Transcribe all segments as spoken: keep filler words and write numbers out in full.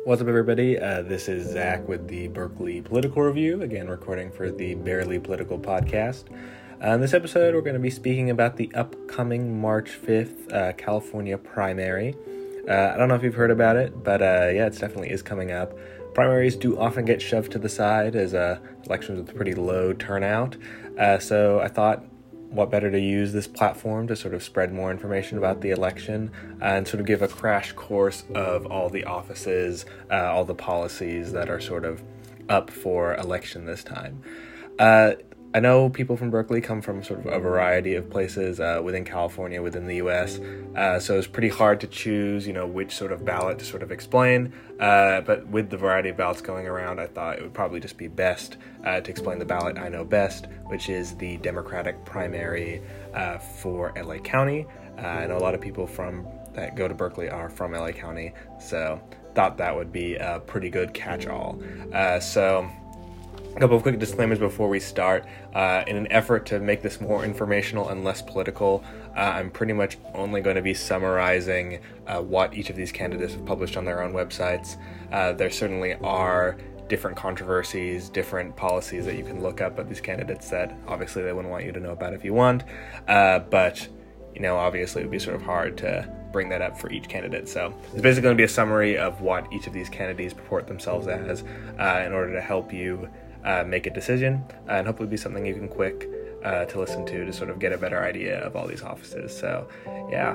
What's up, everybody? Uh, this is Zach with the Berkeley Political Review, again recording for the Barely Political podcast. Uh, in this episode, we're going to be speaking about the upcoming March fifth uh, California primary. Uh, I don't know if you've heard about it, but uh, yeah, it definitely is coming up. Primaries do often get shoved to the side as uh, elections with pretty low turnout, uh, so I thought, what better to use this platform to sort of spread more information about the election uh, and sort of give a crash course of all the offices, uh, all the policies that are sort of up for election this time. Uh, I know people from Berkeley come from sort of a variety of places uh, within California, within the U S, uh, so it's pretty hard to choose, you know, which sort of ballot to sort of explain, uh, but with the variety of ballots going around, I thought it would probably just be best uh, to explain the ballot I know best, which is the Democratic primary uh, for L A County. Uh, I know a lot of people from that go to Berkeley are from L A County, so thought that would be a pretty good catch-all. Uh, so... A couple of quick disclaimers before we start. Uh, in an effort to make this more informational and less political, uh, I'm pretty much only going to be summarizing uh, what each of these candidates have published on their own websites. Uh, there certainly are different controversies, different policies that you can look up at these candidates that obviously they wouldn't want you to know about if you want, uh, but you know, obviously it would be sort of hard to bring that up for each candidate. So it's basically going to be a summary of what each of these candidates purport themselves as uh, in order to help you Uh, make a decision, uh, and hopefully be something you can quick uh, to listen to to sort of get a better idea of all these offices. So, yeah.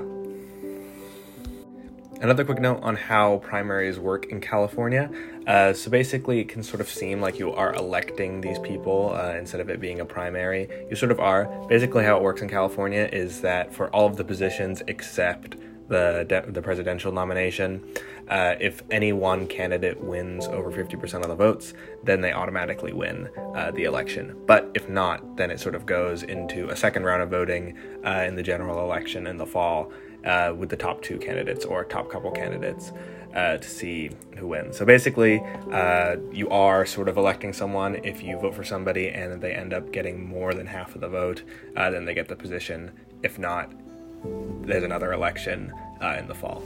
Another quick note on how primaries work in California. Uh, so basically, it can sort of seem like you are electing these people uh, instead of it being a primary. You sort of are. Basically, how it works in California is that for all of the positions except the de- the presidential nomination, uh, if any one candidate wins over fifty percent of the votes, then they automatically win uh, the election. But if not, then it sort of goes into a second round of voting uh, in the general election in the fall uh, with the top two candidates or top couple candidates uh, to see who wins. So basically, uh, you are sort of electing someone. If you vote for somebody and they end up getting more than half of the vote, uh, then they get the position. If not, there's another election uh, in the fall.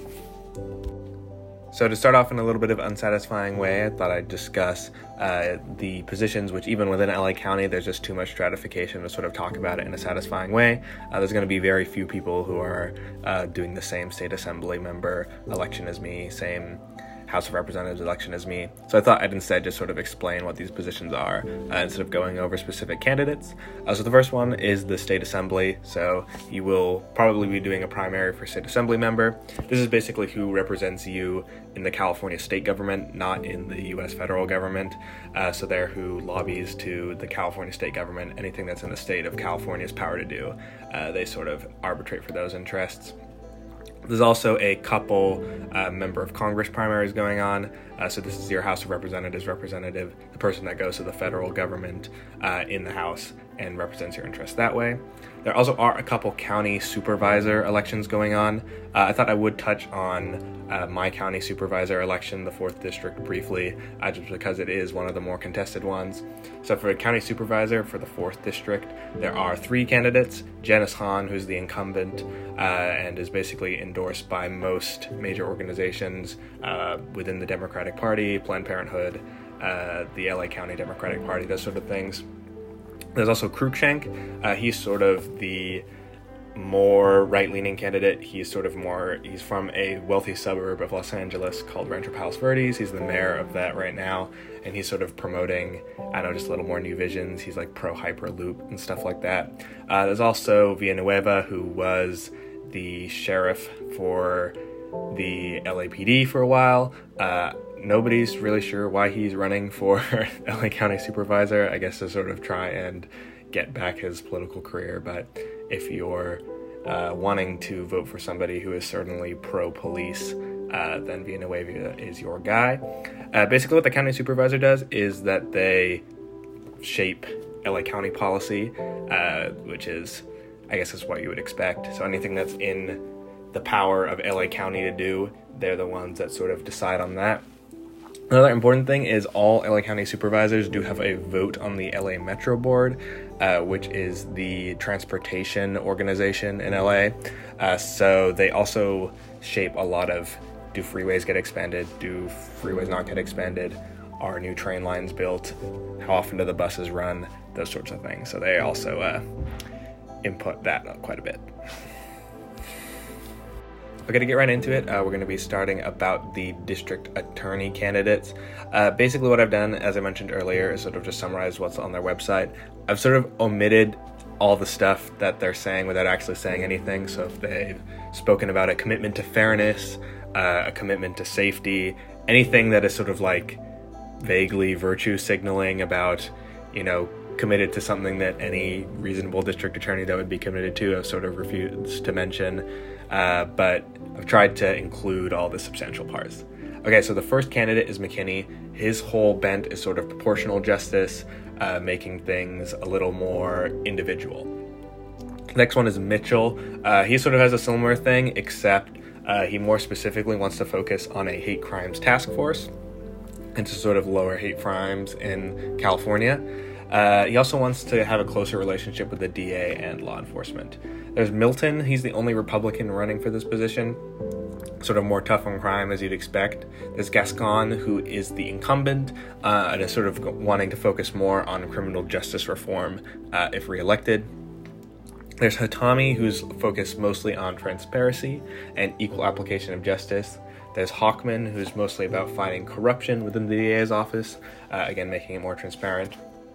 So to start off in a little bit of unsatisfying way, I thought I'd discuss uh, the positions which even within L A County, there's just too much stratification to sort of talk about it in a satisfying way. Uh, there's going to be very few people who are uh, doing the same state assembly member election as me, same House of Representatives election as me. So I thought I'd instead just sort of explain what these positions are uh, instead of going over specific candidates. Uh, so the first one is the state assembly. So you will probably be doing a primary for state assembly member. This is basically who represents you in the California state government, not in the U S federal government. Uh, so they're who lobbies to the California state government, anything that's in the state of California's power to do. Uh, they sort of arbitrate for those interests. There's also a couple uh, member of Congress primaries going on. Uh, so this is your House of Representatives representative, the person that goes to the federal government uh, in the House and represents your interests that way. There also are a couple county supervisor elections going on. Uh, I thought I would touch on uh, my county supervisor election, the fourth district, briefly, uh, just because it is one of the more contested ones. So for a county supervisor for the fourth district, there are three candidates. Janice Hahn, who's the incumbent uh, and is basically endorsed by most major organizations uh, within the Democratic Party, Planned Parenthood, uh, the L A County Democratic Party, those sort of things. There's also Cruikshank. Uh, he's sort of the more right-leaning candidate. He's sort of more, he's from a wealthy suburb of Los Angeles called Rancho Palos Verdes. He's the mayor of that right now, and he's sort of promoting, I don't know, just a little more new visions. He's like pro-Hyperloop and stuff like that. Uh, there's also Villanueva, who was the sheriff for the L A P D for a while. Uh, Nobody's really sure why he's running for L A County Supervisor, I guess to sort of try and get back his political career. But if you're uh, wanting to vote for somebody who is certainly pro-police, uh, then Villanueva is your guy. Uh, basically what the county supervisor does is that they shape L A County policy, uh, which is, I guess is what you would expect. So anything that's in the power of L A County to do, they're the ones that sort of decide on that. Another important thing is all L A County supervisors do have a vote on the L A Metro Board, uh, which is the transportation organization in L A. Uh, so they also shape a lot of do freeways get expanded? Do freeways not get expanded? Are new train lines built? How often do the buses run? Those sorts of things. So they also uh, input that quite a bit. Okay, to get right into it, uh, we're going to be starting about the district attorney candidates. Uh, basically what I've done, as I mentioned earlier, is sort of just summarize what's on their website. I've sort of omitted all the stuff that they're saying without actually saying anything. So if they've spoken about a commitment to fairness, uh, a commitment to safety, anything that is sort of like vaguely virtue signaling about, you know, committed to something that any reasonable district attorney that would be committed to, I've sort of refused to mention. Uh, but I've tried to include all the substantial parts. Okay, so the first candidate is McKinney. His whole bent is sort of proportional justice, uh, making things a little more individual. Next one is Mitchell. Uh, he sort of has a similar thing, except uh, he more specifically wants to focus on a hate crimes task force and to sort of lower hate crimes in California. Uh, he also wants to have a closer relationship with the D A and law enforcement. There's Milton. He's the only Republican running for this position, sort of more tough on crime as you'd expect. There's Gascon, who is the incumbent uh, and is sort of wanting to focus more on criminal justice reform uh, if reelected. There's Hatami, who's focused mostly on transparency and equal application of justice. There's Hawkman, who's mostly about fighting corruption within the D A's office, uh, again, making it more transparent.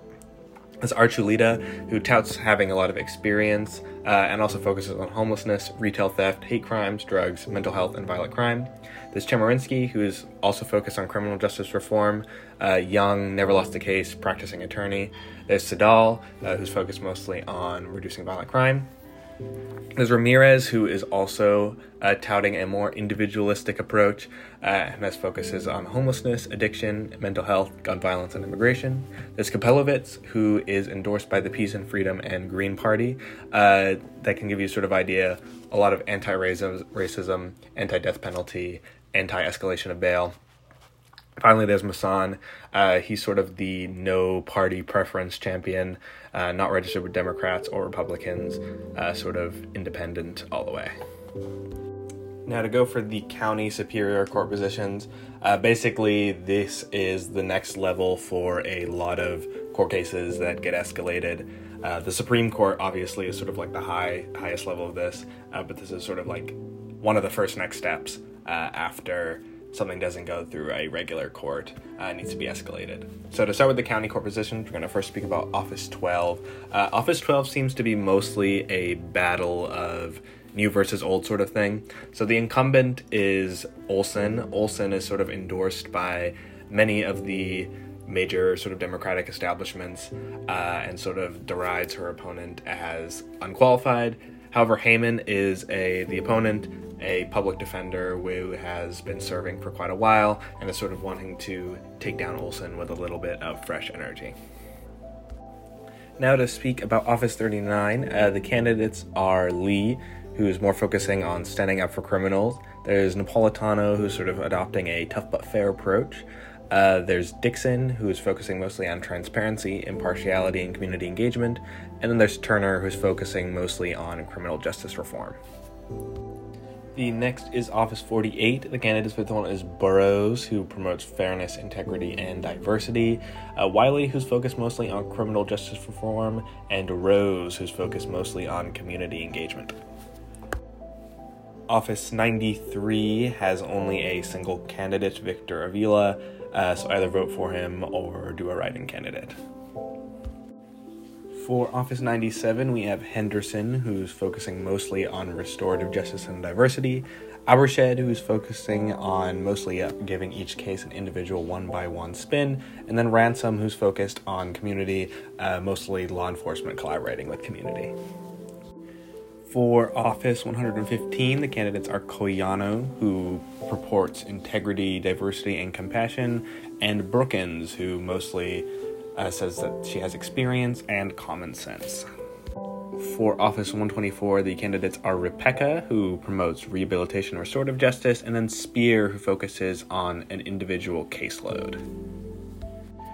There's Archuleta, who touts having a lot of experience uh, and also focuses on homelessness, retail theft, hate crimes, drugs, mental health, and violent crime. There's Chemerinsky, who is also focused on criminal justice reform, uh, young, never lost a case, practicing attorney. There's Sadal, uh, who's focused mostly on reducing violent crime. There's Ramirez, who is also uh, touting a more individualistic approach uh, and has focuses on homelessness, addiction, mental health, gun violence, and immigration. There's Kapelovitz, who is endorsed by the Peace and Freedom and Green Party. Uh, that can give you sort of idea, a lot of anti-racism, anti-death penalty, anti-escalation of bail. Finally, there's Masson. Uh, he's sort of the no party preference champion, uh, not registered with Democrats or Republicans, uh, sort of independent all the way. Now to go for the county superior court positions, uh, basically this is the next level for a lot of court cases that get escalated. Uh, the Supreme Court obviously is sort of like the high highest level of this, uh, but this is sort of like one of the first next steps uh, after something doesn't go through a regular court, uh, needs to be escalated. So to start with the county court positions, we're going to first speak about Office twelve. Uh, Office twelve seems to be mostly a battle of new versus old sort of thing. So the incumbent is Olson. Olson is sort of endorsed by many of the major sort of Democratic establishments uh, and sort of derides her opponent as unqualified. However, Heyman is a the opponent, a public defender who has been serving for quite a while and is sort of wanting to take down Olson with a little bit of fresh energy. Now to speak about Office thirty-nine, uh, the candidates are Lee, who is more focusing on standing up for criminals. There's Napolitano, who's sort of adopting a tough but fair approach. Uh, there's Dixon, who is focusing mostly on transparency, impartiality, and community engagement. And then there's Turner, who's focusing mostly on criminal justice reform. The next is Office forty-eight. The candidate for this one is Burrows, who promotes fairness, integrity, and diversity. Uh, Wiley, who's focused mostly on criminal justice reform. And Rose, who's focused mostly on community engagement. Office ninety-three has only a single candidate, Victor Avila, uh, so either vote for him or do a write-in candidate. For Office ninety-seven, we have Henderson, who's focusing mostly on restorative justice and diversity, Abershed, who's focusing on mostly uh, giving each case an individual one-by-one spin, and then Ransom, who's focused on community, uh, mostly law enforcement collaborating with community. For Office one hundred fifteen, the candidates are Coyano, who purports integrity, diversity, and compassion, and Brookins, who mostly uh, says that she has experience and common sense. For Office one twenty-four, the candidates are Rebecca, who promotes rehabilitation and restorative justice, and then Spear, who focuses on an individual caseload.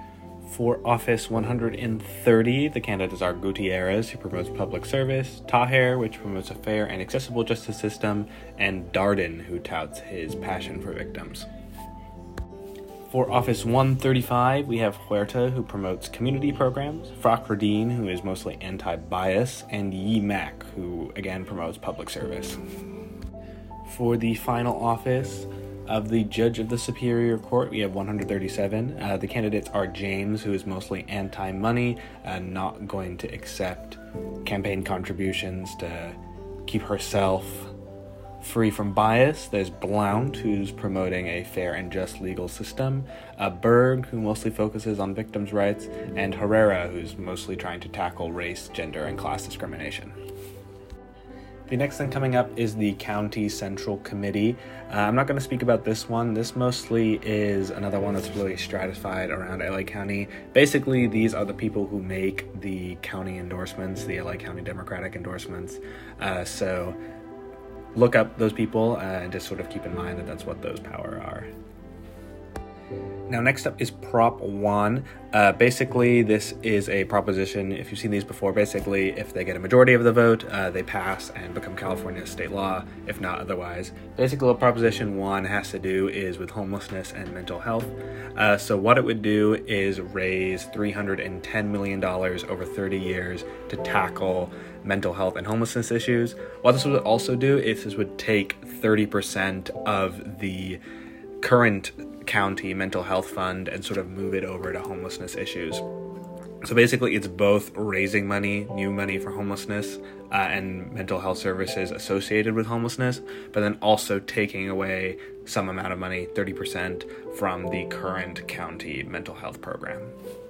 For office one hundred thirty, the candidates are Gutierrez, who promotes public service, Taher, which promotes a fair and accessible justice system, and Darden, who touts his passion for victims. For office one thirty-five, we have Huerta, who promotes community programs, Fakhreddin, who is mostly anti-bias, and Yi Mak, who again promotes public service. For the final office of the Judge of the Superior Court, we have one hundred thirty-seven. Uh, the candidates are James, who is mostly anti-money and not going to accept campaign contributions to keep herself free from bias. There's Blount, who's promoting a fair and just legal system, uh, Berg, who mostly focuses on victims' rights, and Herrera, who's mostly trying to tackle race, gender, and class discrimination. The next thing coming up is the County Central Committee. Uh, I'm not going to speak about this one. This mostly is another one that's really stratified around L A County. Basically, these are the people who make the county endorsements, the L A County Democratic endorsements. Uh, so look up those people uh, and just sort of keep in mind that that's what those power are. Now, next up is Prop one. Uh, basically, this is a proposition, if you've seen these before, basically, if they get a majority of the vote, uh, they pass and become California's state law, if not otherwise. Basically, what Proposition one has to do is with homelessness and mental health. Uh, so what it would do is raise three hundred ten million dollars over thirty years to tackle mental health and homelessness issues. What this would also do is this would take thirty percent of the current county mental health fund and sort of move it over to homelessness issues. So basically it's both raising money, new money for homelessness uh, and mental health services associated with homelessness, but then also taking away some amount of money, thirty percent, from the current county mental health program.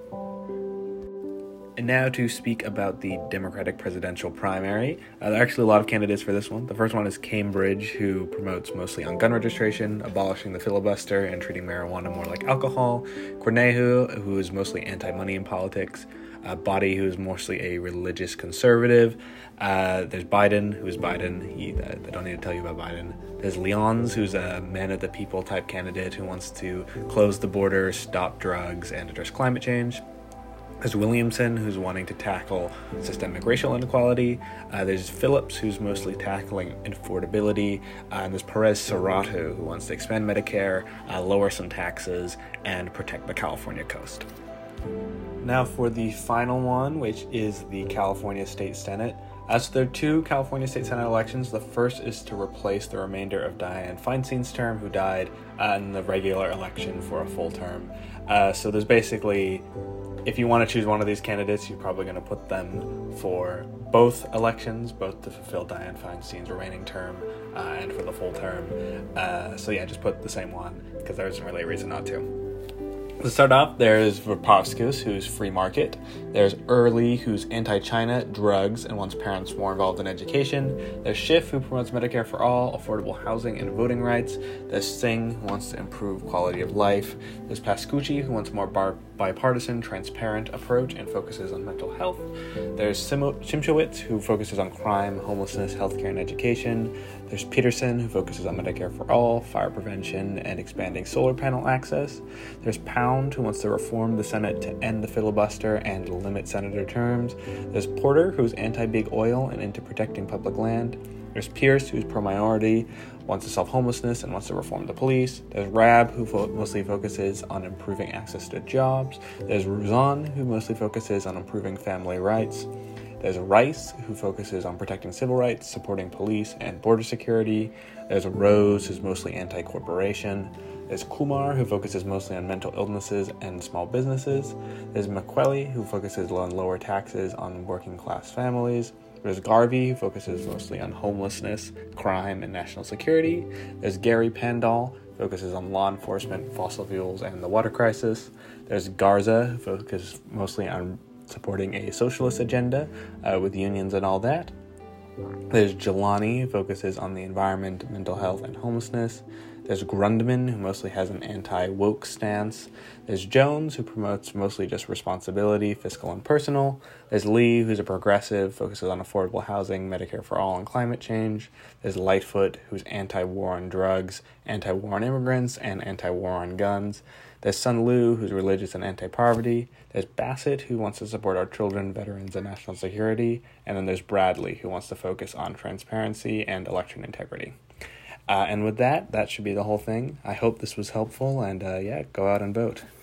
And now to speak about the Democratic presidential primary. Uh, there are actually a lot of candidates for this one. The first one is Cambridge, who promotes mostly on gun registration, abolishing the filibuster, and treating marijuana more like alcohol. Cornejo, who is mostly anti-money in politics. Uh, Boddy, who is mostly a religious conservative. Uh, there's Biden, who is Biden. He, uh, I don't need to tell you about Biden. There's Leons, who's a man of the people type candidate who wants to close the border, stop drugs, and address climate change. There's Williamson, who's wanting to tackle systemic racial inequality. Uh, there's Phillips, who's mostly tackling affordability. Uh, and there's Perez Serrato, who wants to expand Medicare, uh, lower some taxes, and protect the California coast. Now for the final one, which is the California State Senate. Uh, so there are two California State Senate elections. The first is to replace the remainder of Dianne Feinstein's term, who died uh, in the regular election for a full term. Uh, so there's basically, if you want to choose one of these candidates, you're probably going to put them for both elections, both to fulfill Dianne Feinstein's remaining term uh, and for the full term. Uh, so yeah, just put the same one, because there isn't really a reason not to. To start off, there's Verpauskas, who's free market. There's Early, who's anti-China, drugs, and wants parents more involved in education. There's Schiff, who promotes Medicare for all, affordable housing, and voting rights. There's Singh, who wants to improve quality of life. There's Pascucci, who wants a more bar- bipartisan, transparent approach and focuses on mental health. There's Sim- Shimshowitz, who focuses on crime, homelessness, healthcare, and education. There's Peterson, who focuses on Medicare for all, fire prevention, and expanding solar panel access. There's Pound, who wants to reform the Senate to end the filibuster and limit senator terms. There's Porter, who's anti-big oil and into protecting public land. There's Pierce, who's pro-minority, wants to solve homelessness and wants to reform the police. There's Rabb, who fo- mostly focuses on improving access to jobs. There's Ruzan, who mostly focuses on improving family rights. There's Rice, who focuses on protecting civil rights, supporting police and border security. There's Rose, who's mostly anti-corporation. There's Kumar, who focuses mostly on mental illnesses and small businesses. There's McQuelly, who focuses on lower taxes on working-class families. There's Garvey, who focuses mostly on homelessness, crime, and national security. There's Gary Pandal, who focuses on law enforcement, fossil fuels, and the water crisis. There's Garza, who focuses mostly on supporting a socialist agenda uh, with unions and all that. There's Jelani, who focuses on the environment, mental health, and homelessness. There's Grundman, who mostly has an anti-woke stance. There's Jones, who promotes mostly just responsibility, fiscal and personal. There's Lee, who's a progressive, focuses on affordable housing, Medicare for all, and climate change. There's Lightfoot, who's anti-war on drugs, anti-war on immigrants, and anti-war on guns. There's Sun Liu, who's religious and anti-poverty. There's Bassett, who wants to support our children, veterans, and national security. And then there's Bradley, who wants to focus on transparency and election integrity. Uh, and with that, that should be the whole thing. I hope this was helpful, and uh, yeah, go out and vote.